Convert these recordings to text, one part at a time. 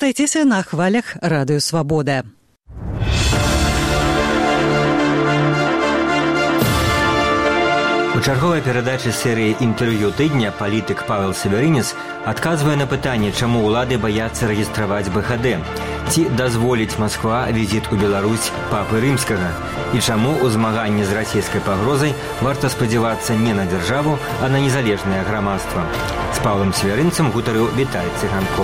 Застаецеся на хвалях Радыё Свабода. У чарговай перадачы серыі інтэрв'ю тыдня палітык Павел Северинец адказвае на пытанне, чаму ўлады баяцца рэгістраваць БХД, ці дазволіць Масква візіт у Беларусь папы рымскага, і чаму ў змаганні з расійскай пагрозай варта спадзявацца не на дзяржаву, а на незалежнае грамадства. З Павлам Северинцам гутарыў Віталій Цыганкоў.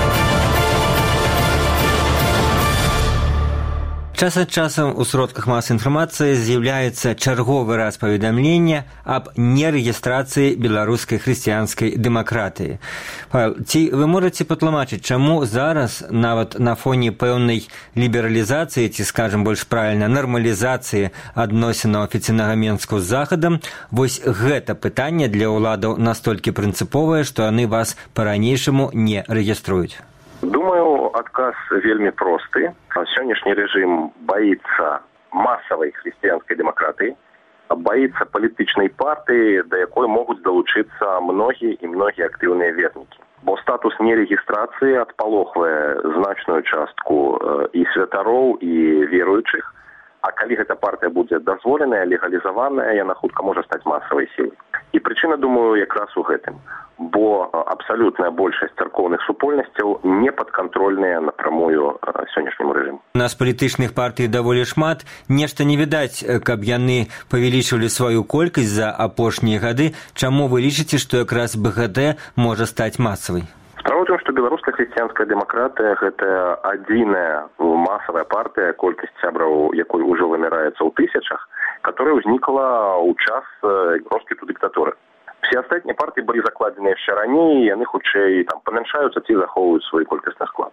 Час ад часам у сродках масавай інфармацыі з'яўляецца чарговы раз паведамлення аб нерэгістрацыі беларускай хрысціянскай дэмакратыі. Павел, ці вы можаце патлумачыць, чаму зараз, нават на фоне пэўнай лібералізацыі, ці, скажам больш правільна, нармалізацыі адносінаў афіцыйнага Мінску з захадам, вось гэта пытанне для ўладаў настолькі прынцыповае, што яны вас па-ранейшаму не рэгіструюць? Думаю, адказ вельмі просты. Сённяшні рэжым баіцца масавай хрысціянскай дэмакратыі, баіцца палітычнай партыі, да якой могуць далучыцца многія актыўныя вернікі. Бо статус нерэгістрацыі адпалохвае значную частку і святароў, і веруючых, а калі гэта партыя будзе дазволеная, легалізаваная, яна хутка можа стаць масавай сілай. І прычына, думаю, якраз у гэтым. Бо абсалютная большасць царкоўных супольнасцяў не падкантрольныя напрамую сённяшняму рэжыму. У нас палітычных партый даволі шмат. Нешта не відаць, каб яны павялічвалі сваю колькасць за апошнія гады. Чаму вы лічыце, што якраз БХД можа стаць масавай? Справа ў тым, што беларуская хрысціянская дэмакратыя – гэта адзіная масавая партыя, колькасць сябраў якой ўжо вымяраецца ў тысячах, которая ўзнікла ў час росквіту дыктатуры. Все астатнія партыі былі закладзены яшчэ раней, яны хутчэй памяншаюцца ці захоўваюць свой колькасны склад.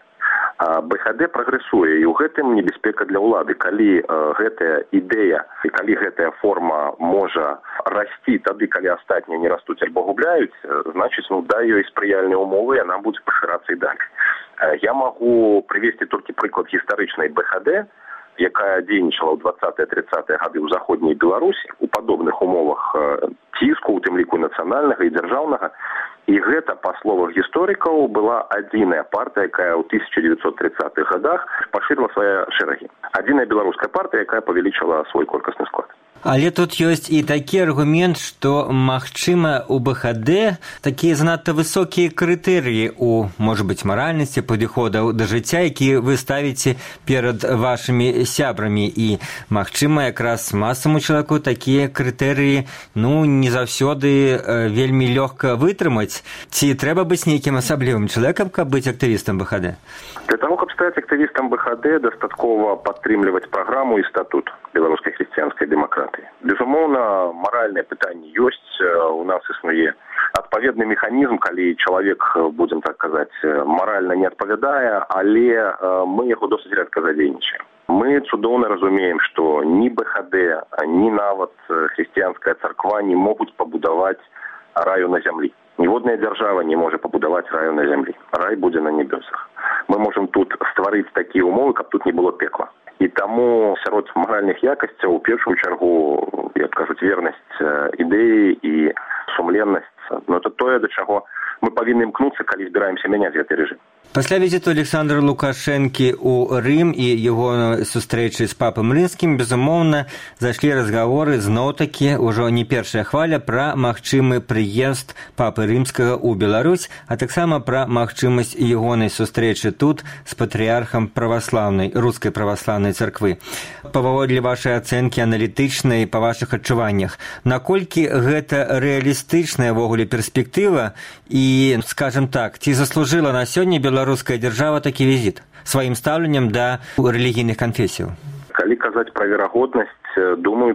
БХД прагрэсуе, і ў гэтым небяспека для ўлады. Калі гэтая ідэя і калі гэтая форма можа расці тады, калі астатнія не растуць альбо губляюць, значыць, дай ёй спрыяльныя ўмовы, яна будзе пашырацца і далей. Я магу прывесці толькі прыклад гістарычнай БХД, якая дзейнічала ў 20-30-е гады ў заходняй Беларусі у падобных умовах ціску, у тым ліку нацыянальнага і дзяржаўнага. І гэта, па словах гісторыкаў, была адзіная партыя, якая ў 1930-х гадах пашырыла свае шэрагі. Адзіная беларуская партыя, якая павялічыла свой колькасны склад. Але тут ёсць і такі аргумент, што, магчыма, у БХД такія занадта высокія крытэрыі у, можа быць, маральнасці, падыходаў да жыцця, якія вы ставіце перад вашымі сябрамі. І, магчыма, якраз масаваму чалавеку такія крытэрыі, не заўсёды вельмі лёгка вытрымаць. Ці трэба быць нейкім асаблівым чалавекам, каб быць актывістам БХД? Для того, каб стаць актывістам БХД, дастаткова падтрымліваць праграму і статут беларускай хрысціянскай дэмакратыі. Безумоўна, маральнае пытанне ёсць, у нас існуе адпаведны механізм, калі чалавек, будзем так казаць, маральна не адпавядае, але мы яго досыць рэдка задзейнічаем. Мы цудоўна разумеем, што ні БХД, ні нават хрысціянская царква не могуць пабудаваць раю на зямлі. Ніводная дзяржава не можа пабудаваць раю на зямлі. Рай будзе на небёсах. Мы можам тут стварыць такія ўмовы, каб тут не было пекла. І таму сярод маральных якасцяў у першую чаргу, як кажуць, вернасць ідэі і сумленнасць. Это тое, да чаго мы павінны імкнуцца, калі збіраемся мяняць гэты рэжым. Пасля візіту Александра Лукашэнкі ў Рым і яго сустрэчы з папам рымскім, безумоўна, зайшлі разгаворы зноў-такі, ўжо не першая хваля, пра магчымы прыезд папы рымскага ў Беларусь, а таксама пра магчымасць ягонай сустрэчы тут з патрыярхам праваслаўнай, рускай праваслаўнай царквы. Паводле вашай ацэнкі аналітычнай, па вашых адчуваннях, наколькі гэта рэалістычная ввогуле перспектыва і, скажем так, ці заслужыла на сёння беларуская дзяржава такі візіт сваім стаўленнем да рэлігійных канфесіяў? Калі казаць пра верагоднасць, думаю,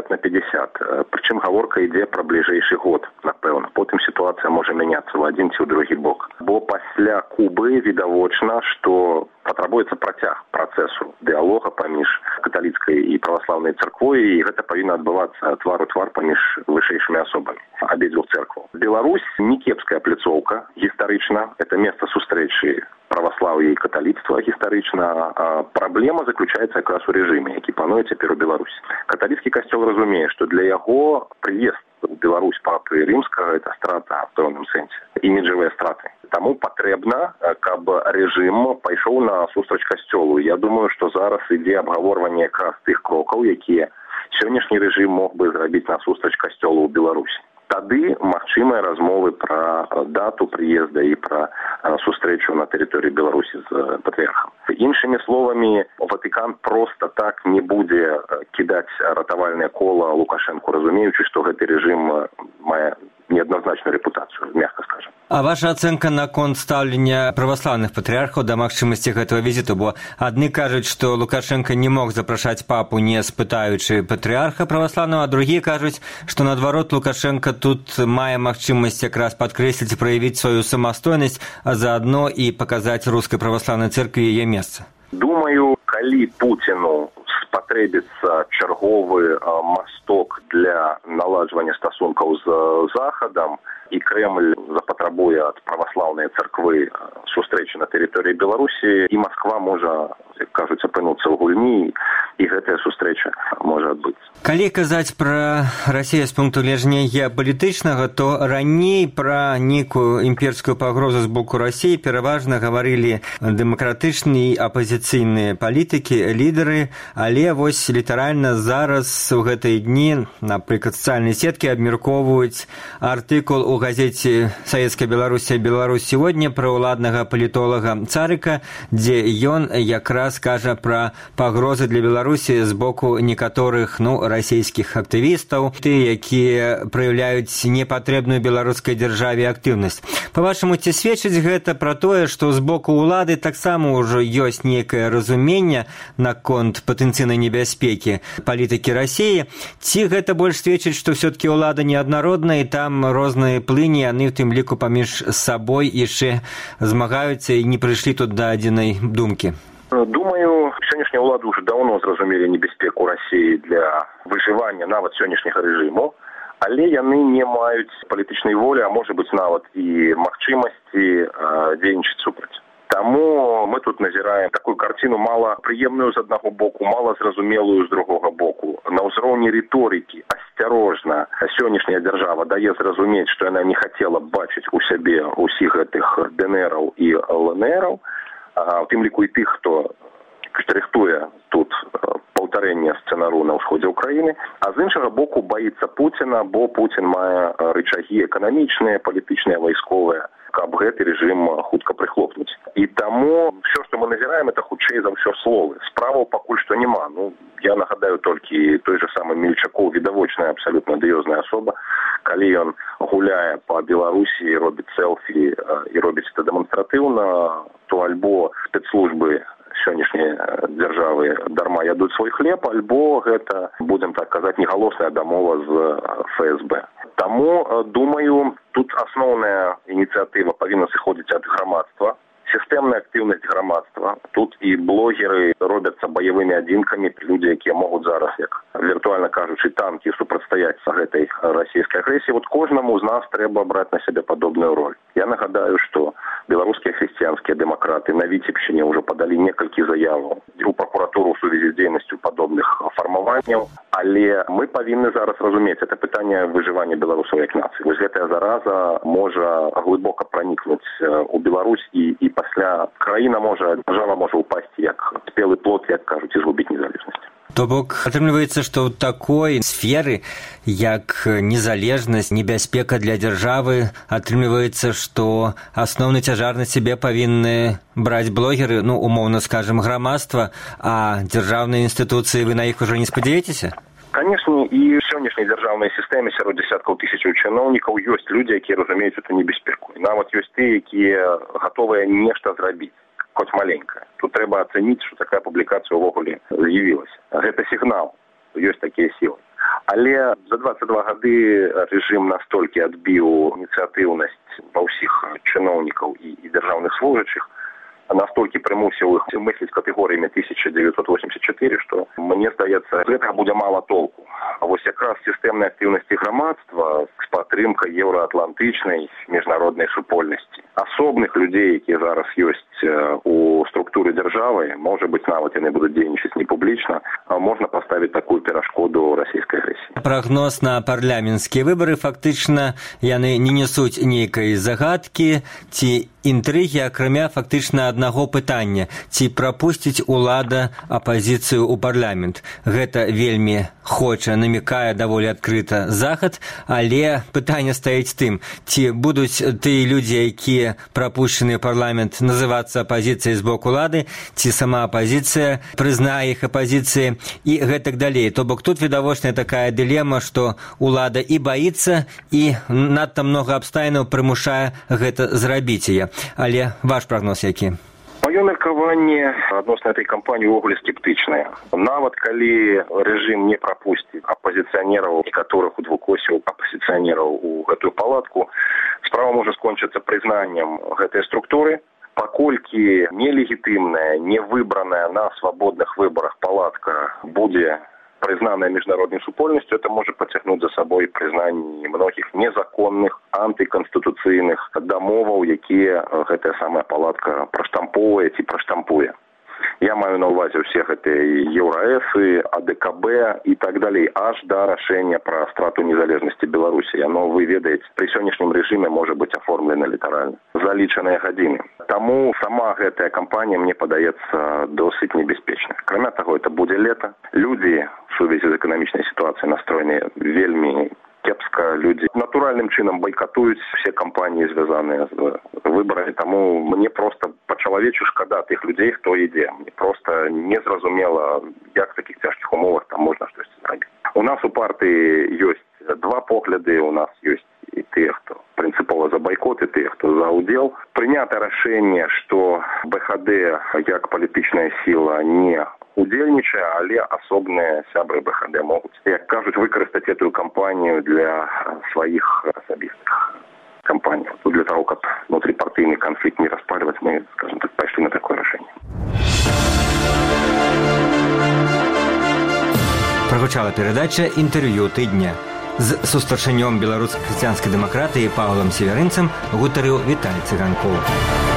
50/50. Прычым гаворка ідзе пра бліжэйшы год, напэўна. Потым сітуацыя можа мяняцца ў адзін ці ў другі бок. Бо пасля Кубы відавочна, што патрабуецца працяг працэсу дыалога паміж каталіцкай і праваслаўнай царквой, і гэта павінна адбывацца твар у твар паміж вышэйшымі асобамі абедзвюх церкваў. Беларусь не кепская пляцоўка гістарычна, это месца сустрэчы праваслаўя і каталіцтва гістарычна. Праблема заключаецца якраз у рэжыме, які пануе цяпер у Беларусі. Каталіцкі касцёл разумее, што для яго прыезд у Беларусь папы рымскага – это страта в пэўным сэнсе, іміджавыя страты. Таму патрэбна, каб рэжым пайшоў на сустрач касцёлу. Я думаю, што зараз ідзе абгаворванне якраз тых крокаў, якія сённяшні рэжым мог бы зрабіць на сустрач касцёлу ў Беларусі. Тады магчымыя размовы пра дату прыезда і пра сустрэчу на тэрыторыі Беларусі з патрыархам. Іншымі словамі, Ватыкан проста так не будзе кідаць ратавальнае кола Лукашэнку, разумеючы, што гэты рэжым мае неадназначную рэпутацыю, мягка скажам. А ваша ацэнка наконт стаўлення праваслаўных патрыархаў да магчымасці гэтага візіту, бо адны кажуць, што Лукашенко не мог запрашаць папу, не спытаючы патрыарха праваслаўнага, а другія кажуць, што наадварот Лукашенко тут мае магчымасць якраз падкрэсліць і праявіць сваю самастойнасць, а заадно і паказаць рускай праваслаўнай цэркве яе месца. Думаю, калі Пуціну спатрэбіцца чарговы масток для наладжвання стасункаў з Захадам, і Крэмль запатрабуе ад праваслаўнай царквы сустрэчы на тэрыторыі Беларусі, і Масква можа, як кажуць, апынуцца ў гульні, і гэтая сустрэча можа адбыцца. Калі казаць пра Расію з пункту гледжання геапалітычнага, то раней пра нейкую імперскую пагрозу з боку Расіі пераважна гаварылі дэмакратычныя і апазіцыйныя палітыкі, лідары, але вось літаральна зараз у гэтыя дні, напрыклад, сацыяльныя сеткі абмяркоўваюць артыкул у газеце «Савецкая Беларусь» «Беларусь сегодня» пра ўладнага палітолага Царыка, дзе ён якраз кажа пра пагрозы для Беларусі з боку некаторых, расійскіх актывістаў, тыя, якія праяўляюць непатрэбную беларускай дзяржаве актыўнасць. Па-вашаму, ці сведчыць гэта пра тое, што з боку ўлады таксама ўжо ёсць нейкае разуменне наконт патэнцыйнай небяспекі палітыкі Расіі, ці гэта больш сведчыць, што ўсё-такі ўлада неаднародная і там розныя плыні, яны ў тым ліку паміж сабой яшчэ змагаюцца і не прыйшлі тут да адзінай думкі? Думаю, сённяшнія ўлады ўжо даўно зразумелі небяспеку Расіі для выжывання нават сённяшняга рэжыму, але яны не маюць палітычнай волі, а можа быць нават і магчымасці дзейнічаць супраць. Таму мы тут назіраем такую карціну мала прыемную з аднаго боку, мала зразумелую з другога боку. На ўзроўні рыторыкі асцярожна сённяшняя дзяржава дае зразумець, што яна не хацела бачыць у сябе ўсіх гэтых ДНРаў і ЛНРаў, у тым ліку і тых, хто рыхтуе тут паўтарэнне сцэнару на ўсходзе ўкраіны, а з іншага боку баіцца Пуціна, бо Пуцін мае рычагі эканамічныя, палітычныя, вайсковыя, каб гэты рэжым хутка прыхлопнуць. І таму ўсё, што мы назіраем, это хутчэй за ўсё словы. Справаў пакуль што няма. Я нагадаю толькі той же самы Мельчакоў, відавочная, абсалютна адыёзная асоба, калі ён гуляе па Беларусі, робіць селфі і робіць гэта дэманстратыўна, то альбо спецслужбы сённяшняй дзяржавы дарма ядуць свой хлеб, альбо гэта, будзем так казаць, негалосная дамова з ФСБ. Таму, думаю, тут асноўная ініцыятыва павінна сыходзіць ад грамадства, сістэмная актыўнасць грамадства. Тут і блогеры робяцца баявымі адзінкамі, людзі, якія могуць зараз, як віртуальна кажучы, танкі супрацьстаяць гэтай расійскай агрэсіі. Кожнаму з нас трэба браць на сябе падобную роль. Я нагадаю, што беларускія хрысціянскія дэмакраты на Віцебшчыне ўжо падалі некалькі заяваў у пракуратуру ў сувязі з дзейнасцю падобных фармаванняў, але мы павінны зараз разумець, это пытанне выжывання беларусаў як нацыі. Вось гэтая зараза можа глыбока пранікнуць у Беларусь і пасля краіна можа, дзяржава можа ўпасці як спелы плод, як кажуць, і згубіць незалежнасць. То бок, атрымліваецца, што ў такой сферы, як незалежнасць, небяспека для дзяржавы, атрымліваецца, што асноўны цяжар на сябе павінны браць блогеры, умоўна скажам, грамадства, а дзяржаўныя інстытуцыі, вы на іх ужо не спадзяецеся? Канешне, і ў сённяшняй дзяржаўнай сістэме сярод дзясяткаў тысячаў чыноўнікаў ёсць людзі, якія разумеюць эту небяспеку. І нават ёсць тыя, якія гатовыя нешта зрабіць, хоць маленькая. Тут трэба ацэніць, што такая публікацыя ўвогуле з'явілася. Гэта сігнал, ёсць такія сілы. Але за 22 гады рэжым настолькі адбіў ініцыятыўнасць ва ўсіх чыноўнікаў і дзяржаўных служачых, настолькі прымусіў іх мысліць катэгорыямі 1984, што, мне здаецца, гэтага будзе мала толку. А вось якраз сістэмнай актыўнасці грамадства з падтрымкай еўраатлантычнай міжнароднай супольнасці. Асобных людзей, якія зараз ёсць у структуры дзяржавы, можа быць, нават яны будуць дзейнічаць не публічна, можна паставіць такую перашкоду расійскай агрэсіі. Прагноз на парламенцкія выбары фактычна яны не несуць нейкай загадкі ці інтрыгі, акрамя фактычна аднаго пытання, ці прапусціць улада апазіцыю ў парламент. Гэта вельмі хоча, намікае даволі адкрыта захад, але пытанне стаіць тым, ці будуць тыя людзі, якія прапушчаны ў парламент, называцца апазіцыяй з боку улады, ці сама апазіцыя прызнае іх апазіцыяй і гэтак далей. То бок тут відавочная такая дылема, што улада і баіцца, і надта многа абставінаў прымушае гэта зрабіць яе. Але ваш прагноз які? Маё меркаванне адносна этой кампаніі ўвогуле скептычнае. Нават калі рэжым не прапусціць апазіцыянераў, некаторых удвукосяў апазіцыянераў у гэтую палатку, справа можа скончыцца прызнаннем гэтай структуры, паколькі нелегітымная, невыбраная на свабодных выбарах палатка будзе признаная международной супольностью, это может потягнуть за собой признание многих незаконных, антиконституцыйных дамоваў, якія гэтая самая палатка праштампоўвае ці праштампуе. Я маю на увазе ўсе гэтыя Еўраэсы, АДКБ і так далей, аж да рашэння пра страту незалежнасці Беларусі. Яно, вы ведаеце, пры сённяшнім рэжыме можа быць аформлена літаральна за лічаныя гадзіны. Таму сама гэтая кампанія, мне падаецца, досыць небяспечная. Акрамя таго, это будзе лета. Людзі в сувязі з эканамічнай сітуацыяй настроеныя вельмі кепска, люди натуральным чынам бойкотуюць все кампаніі, звязаныя з выбарамі. Таму мне просто па-чалавечу шкада тых людзей, хто ідзе. Мне просто незразумела, як в такіх цяжкіх умовах там можна штосьці зрабіць. У нас у партыі ёсць два погляды, у нас ёсць і тыя, хто прынцыпова за байкот, і тыя, хто за ўдзел. Прынята рашэнне, што БХД як палітычная сіла не удзельнічае, але асобныя сябры БХД могуць, як кажуць, выкарыстаць эту кампанію для сваіх асабістых кампаній. Для того, каб внутрипартыйны конфликт не распаливать, мы, скажем так, пошли на такое решение. Прогучала передача «Інтэрв'ю тыдня». З сустарчаннём беларускай хрысціянскай дэмакратыі Паўлам Северынцам гутарыў Віталій Цыганкоў.